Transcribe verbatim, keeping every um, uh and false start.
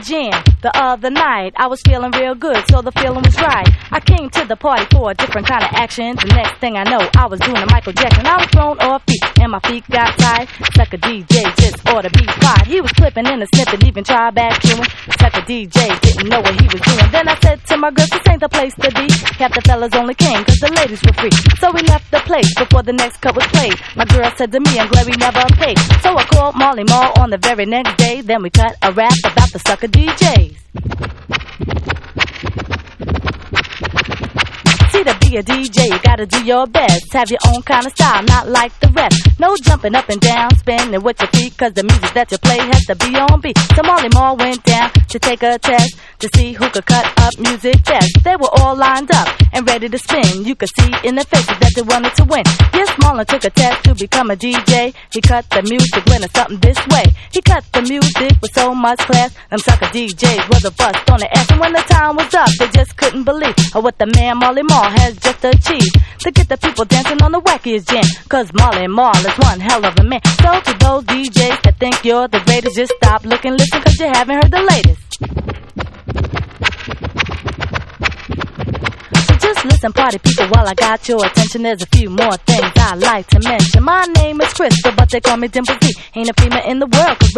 jam the other night. I was feeling real good, so the feeling was right. I came to the party for a different kind of action. The next thing I know, I was doing a Michael Jackson. I was thrown off feet, and my feet got tired. Sucker D J just ought to be quiet. He was clipping in a snippet, even tried back chewing. Sucker D J didn't know what he was doing. Then I said to my girl, this ain't the place to be. Half the fellas only came cause the ladies were free. So we left the place before the next cut was played. My girl said to me, I'm glad we never paid. So I called Marley Marl on the very next day. Then we cut a rap about the sucker D Js. See, to be a D J, you gotta do your best. Have your own kind of style, not like the rest. No jumping up and down, spinning with your feet, cause the music that you play has to be on beat. So Marley Marl went down to take a test to see who could cut up music best. They were all lined up and ready to spin. You could see in their faces that they wanted to win. Yes, Marlon took a test to become a D J. He cut the music winning something this way. He cut the music with so much class. Them sucker D Js was a bust on the ass. And when the time was up, they just couldn't believe what the man Marley Marl has just achieved. To get the people dancing on the wackiest jam. Cause Marley Marl is one hell of a man. So to those D Js that think you're the greatest, just stop, look and listen cause you haven't heard the latest. So just listen, party people, while I got your attention. There's a few more things I like to mention. My name is Crystal, but they call me Dimple D. Ain't a female in the world